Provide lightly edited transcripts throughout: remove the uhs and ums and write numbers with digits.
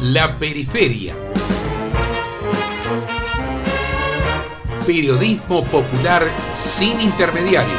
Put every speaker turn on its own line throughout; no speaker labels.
La Periferia. Periodismo popular sin intermediario.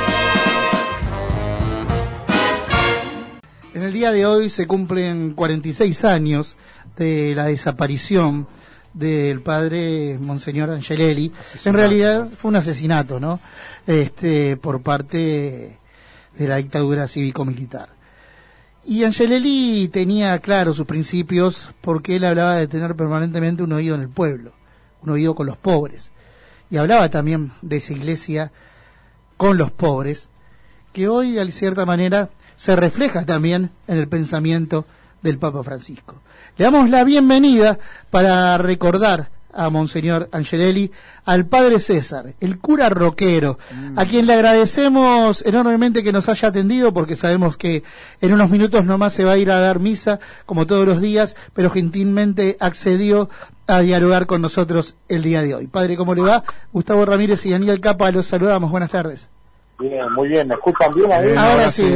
En el día de hoy se cumplen 46 años de la desaparición del padre Monseñor Angelelli. En realidad fue un asesinato, ¿no? Por parte de la dictadura cívico-militar. Y Angelelli tenía claro sus principios porque él hablaba de tener permanentemente un oído en el pueblo, un oído con los pobres. Y hablaba también de esa iglesia con los pobres, que hoy de cierta manera se refleja también en el pensamiento del Papa Francisco. Le damos la bienvenida para recordar a Monseñor Angelelli, al Padre César, el cura roquero, a quien le agradecemos enormemente que nos haya atendido, porque sabemos que en unos minutos nomás se va a ir a dar misa, como todos los días, pero gentilmente accedió a dialogar con nosotros el día de hoy. Padre, ¿cómo le va? Gustavo Ramírez y Daniel Capa, los saludamos. Buenas tardes.
Bien, muy bien. ¿Me escuchan bien ahí?
Ahora sí.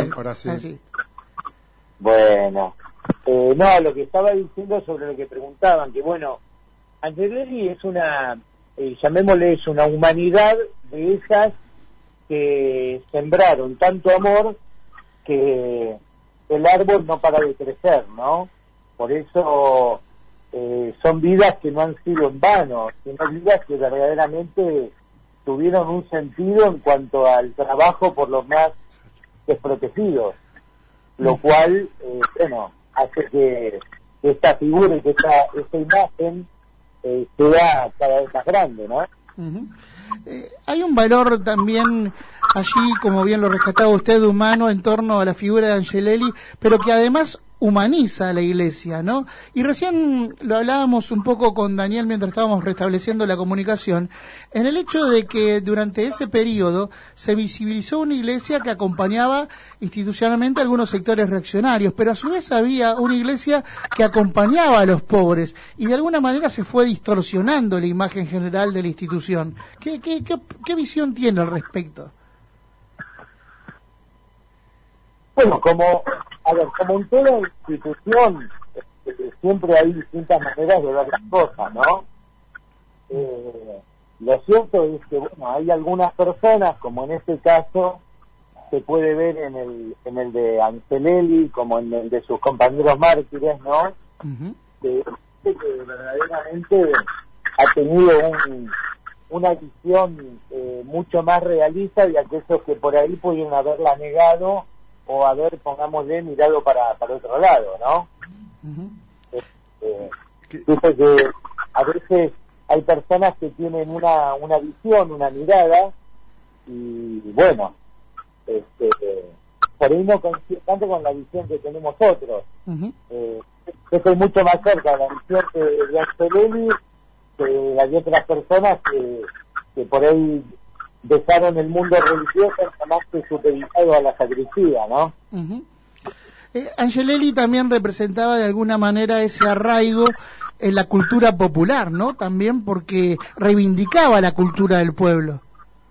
Bueno, no, lo que estaba diciendo sobre lo que preguntaban, que bueno, Angelelli es una, llamémosle, es una humanidad de esas que sembraron tanto amor que el árbol no para de crecer, ¿no? Por eso son vidas que no han sido en vano, sino vidas que verdaderamente tuvieron un sentido en cuanto al trabajo por los más desprotegidos, lo cual, hace que esta figura y que esta imagen sea cada vez más grande, ¿no?
Hay un valor también allí, como bien lo rescataba usted, humano en torno a la figura de Angelelli, pero que además humaniza a la iglesia, ¿no? Y recién lo hablábamos un poco con Daniel mientras estábamos restableciendo la comunicación, en el hecho de que durante ese periodo se visibilizó una iglesia que acompañaba institucionalmente a algunos sectores reaccionarios, pero a su vez había una iglesia que acompañaba a los pobres, y de alguna manera se fue distorsionando la imagen general de la institución. ¿Qué visión tiene al respecto?
Bueno, como en toda institución, siempre hay distintas maneras de ver las cosas, ¿no? Lo cierto es que, bueno, hay algunas personas, como en este caso, se puede ver en el de Angelelli, como en el de sus compañeros mártires, ¿no? Que verdaderamente ha tenido una visión mucho más realista de aquellos que por ahí pudieron haberla negado o haber, pongámosle, mirado para otro lado, ¿no? Dice que a veces hay personas que tienen una visión, una mirada, y bueno, por ahí no coincide tanto con la visión que tenemos otros. Yo estoy mucho más cerca de la visión de Angelelli que hay otras personas que por ahí dejaron el mundo religioso más que supeditado a la sacristía, ¿no?
Angelelli también representaba de alguna manera ese arraigo en la cultura popular, ¿no? También porque reivindicaba la cultura del pueblo.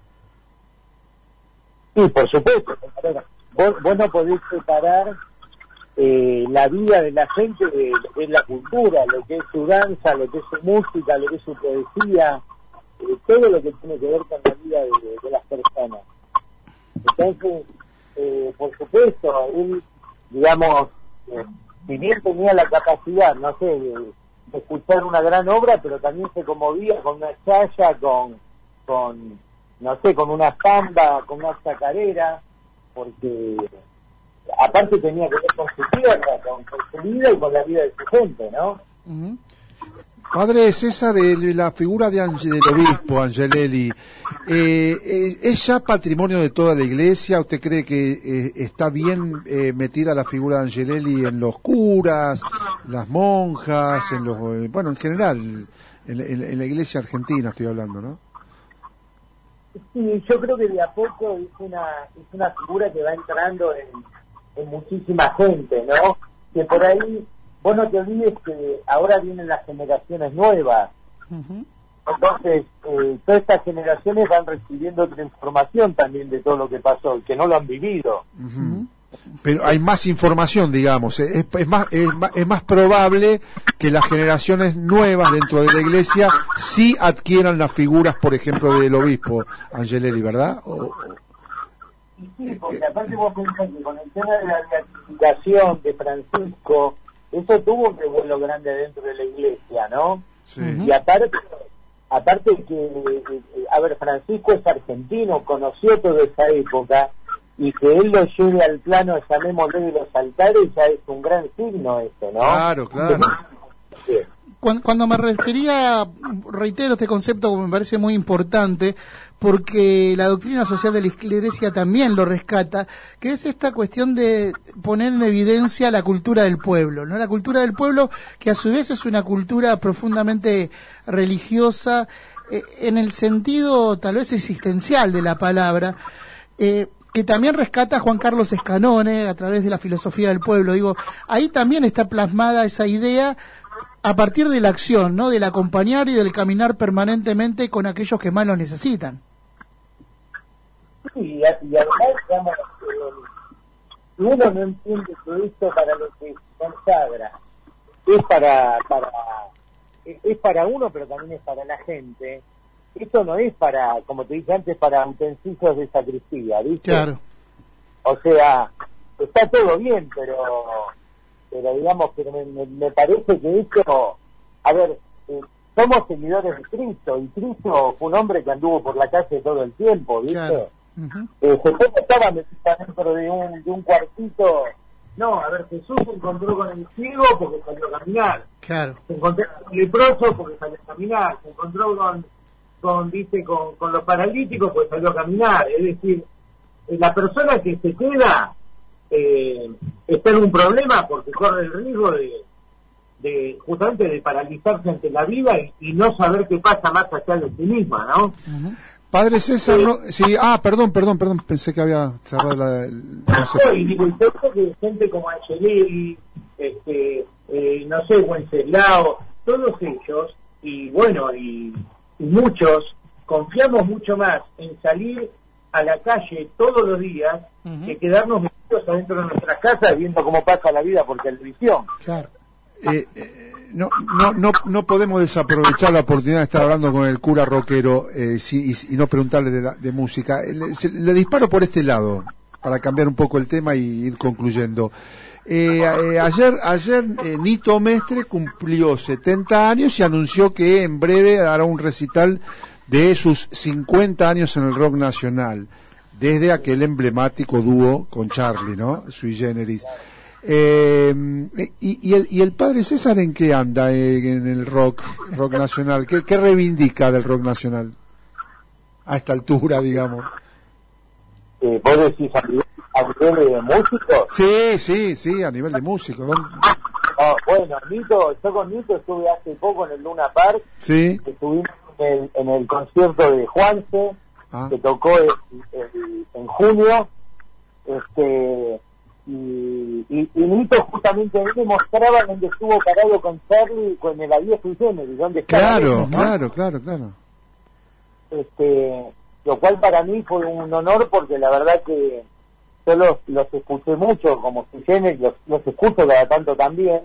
Sí, por supuesto. Vos no podés separar la vida de la gente de lo que es la cultura, lo que es su danza, lo que es su música, lo que es su poesía, todo lo que tiene que ver con la vida de las personas. Entonces, por supuesto, él, digamos, si bien tenía la capacidad, no sé, de escuchar una gran obra, pero también se conmovía con una chaya, con no sé, con una samba, con una chacarera, porque aparte tenía que ver con su tierra, con su vida y con la vida de su gente, ¿no?
Padre César, la figura del obispo Angelelli, ¿es ya patrimonio de toda la iglesia? ¿Usted cree que está bien metida la figura de Angelelli en los curas, las monjas, en general, en la iglesia argentina estoy hablando, ¿no?
Sí, yo creo que de a poco es una figura que va entrando en muchísima gente, ¿no? Que por ahí, vos no te olvides que ahora vienen las generaciones nuevas. Entonces, todas estas generaciones van recibiendo otra información también de todo lo que pasó, que no lo han vivido.
Pero hay más información, digamos, es más probable que las generaciones nuevas dentro de la iglesia sí adquieran las figuras, por ejemplo, del obispo Angelelli, ¿verdad?
Sí, porque aparte vos pensás que con el tema de la beatificación de Francisco, eso tuvo un revuelo grande dentro de la iglesia, ¿no?
Sí.
Y aparte que, a ver, Francisco es argentino, conoció toda esa época, y que él lo lleve al plano, llamémosle, de los altares, ya es un gran signo eso, ¿no?
Claro.
Sí.
Cuando me refería, reitero este concepto que me parece muy importante, porque la doctrina social de la Iglesia también lo rescata, que es esta cuestión de poner en evidencia la cultura del pueblo, ¿no? La cultura del pueblo, que a su vez es una cultura profundamente religiosa, en el sentido tal vez existencial de la palabra, que también rescata Juan Carlos Escanone a través de la filosofía del pueblo. Digo, ahí también está plasmada esa idea a partir de la acción, ¿no? Del acompañar y del caminar permanentemente con aquellos que más lo necesitan.
Sí, y además, digamos, uno no entiende todo esto para lo que consagra. Es para uno, pero también es para la gente. Esto no es para, como te dije antes, para utensilios de sacristía, ¿viste?
Claro.
O sea, está todo bien, pero digamos que me parece que esto, a ver, somos seguidores de Cristo, y Cristo fue un hombre que anduvo por la calle todo el tiempo, ¿viste?
Claro.
Jesús estaba metido dentro de un cuartito. No, a ver, Jesús se encontró con el ciego porque salió a caminar.
Claro.
Se encontró con el leproso porque salió a caminar. Se encontró con los paralíticos porque salió a caminar. Es decir, la persona que se queda está en un problema porque corre el riesgo de justamente de paralizarse ante la vida y no saber qué pasa más allá de sí misma, ¿no?
Uh-huh.
Padre César, no, sí, perdón, pensé que había cerrado
y digo, y todo que gente como Angelelli, no sé, Wenceslao, todos ellos, y bueno, y muchos, confiamos mucho más en salir a la calle todos los días que quedarnos metidos adentro de nuestras casas viendo cómo pasa la vida por televisión.
Claro.
No podemos desaprovechar la oportunidad de estar hablando con el cura rockero y no preguntarle de música. Le disparo por este lado para cambiar un poco el tema y ir concluyendo. Ayer Nito Mestre cumplió 70 años y anunció que en breve hará un recital de sus 50 años en el rock nacional, desde aquel emblemático dúo con Charlie, ¿no? Sui Generis. Y el padre César, ¿en qué anda en el rock nacional? ¿Qué reivindica del rock nacional a esta altura, digamos?
¿Vos decís a nivel de músico?
Sí, a nivel de músico.
Bueno, yo con Nito estuve hace poco en el Luna Park.
Sí.
Estuvimos en el concierto de Juanse, que tocó en junio. Y Nito justamente ahí me mostraba donde estuvo parado con Charlie con el Adiós Sui Generis, donde estaba
claro,
¿no?
claro.
Lo cual para mí fue un honor porque la verdad que yo los escuché mucho como Sui Generis, los escucho cada tanto también.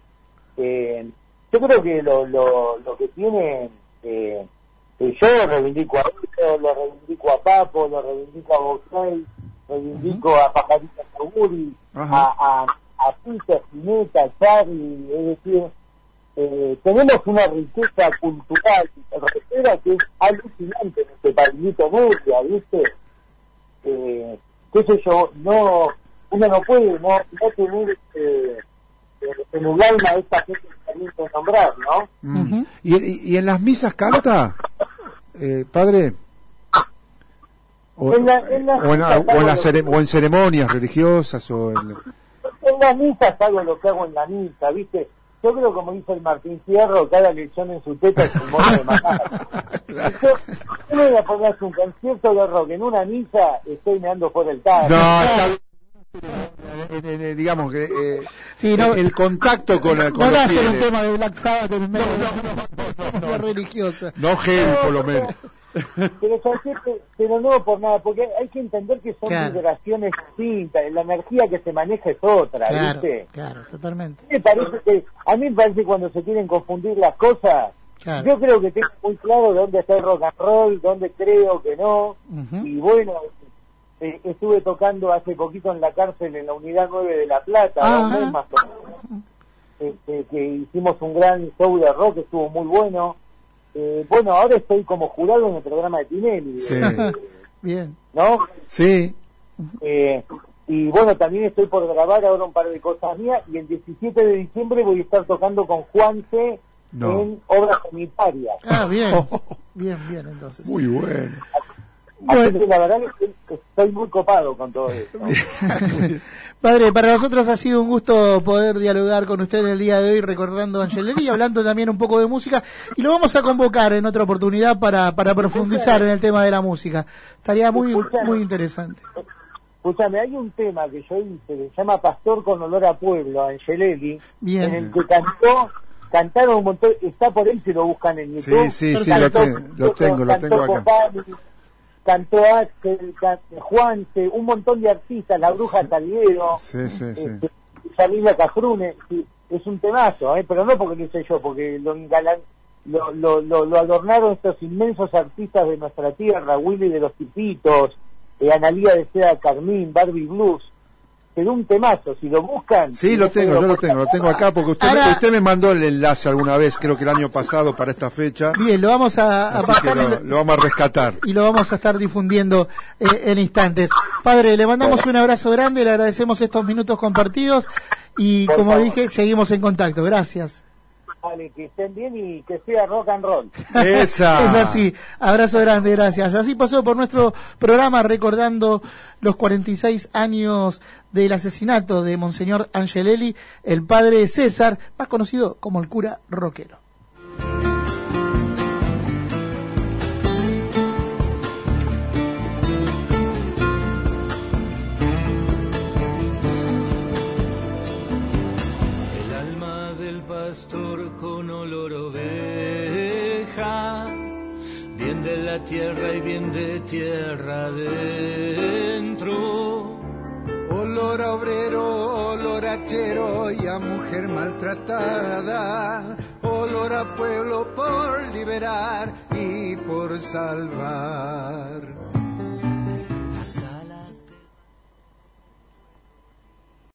Yo creo que lo que tiene, yo reivindico a Nito, lo reivindico a Papo, lo reivindico a Boxey, reivindico a Pajarita Seguri, a Peter, Spinetta, a Charlie, es decir, tenemos una riqueza cultural rockera que es alucinante en este paisito Murcia, ¿viste? Qué sé yo, uno no puede no tener en un alma a esta gente que también que nombrar, ¿no?
¿Y en las misas canta, padre? O en ceremonias religiosas
en las misas hago lo que hago en la misa, ¿viste? Yo creo, como dice el Martín Fierro, cada lechón en su teta es un modo de matar.
Claro.
Yo me voy a poner un concierto de rock en una misa, estoy meando por el tarro.
Digamos que
sí, no,
el contacto con los
va a ser
fieles.
un tema de Black Sabbath en medio de religiosa.
No gel, por lo menos.
pero no por nada, porque hay que entender que son vibraciones distintas, la energía que se maneja es otra, ¿viste?
Claro, totalmente.
A mí me parece que cuando se quieren confundir las cosas, yo creo que tengo muy claro dónde está el rock and roll, dónde creo que no, y bueno, estuve tocando hace poquito en la cárcel en la unidad 9 de La Plata, un mes más o menos, que hicimos un gran show de rock, estuvo muy bueno. Bueno, ahora estoy como jurado en el programa de Tinelli.
Sí.
Bien.
¿No?
Sí.
Y bueno, también estoy por grabar ahora un par de cosas mías, y el 17 de diciembre voy a estar tocando con Juanse en Obras Unitarias.
Bien. Bien, entonces.
Muy bueno.
Así que la verdad es que estoy muy copado con todo esto.
Padre, para nosotros ha sido un gusto poder dialogar con usted en el día de hoy, recordando a Angelelli y hablando también un poco de música, y lo vamos a convocar en otra oportunidad para profundizar en el tema de la música. Estaría muy interesante.
Escúchame, hay un tema que yo hice, que se llama Pastor con olor a pueblo, Angelelli, en el que cantaron un montón, está por ahí si lo buscan en YouTube.
Sí, lo tengo acá.
Cantó Axel, Juanse, un montón de artistas, La Bruja Salguero, Familia Cafrune, es un temazo, pero no porque lo hice yo, porque lo adornaron estos inmensos artistas de nuestra tierra, Willy de los Tipitos, Analía de Seda Carmín, Barbie Blues. Pero un temazo, si lo buscan...
Sí, yo lo tengo acá, porque usted me mandó el enlace alguna vez, creo que el año pasado, para esta fecha.
Bien, lo vamos a pasar.
Lo vamos a rescatar.
Y lo vamos a estar difundiendo en instantes. Padre, le mandamos un abrazo grande, le agradecemos estos minutos compartidos, y como dije, seguimos en contacto. Gracias.
Vale, que estén bien y que sea rock and roll.
Es así, abrazo grande, gracias. Así pasó por nuestro programa recordando los 46 años del asesinato de Monseñor Angelelli, el padre César, más conocido como el cura rockero.
Pastor con olor oveja, bien de la tierra y bien de tierra adentro.
Olor a obrero, olor a chero y a mujer maltratada. Olor a pueblo por liberar y por salvar.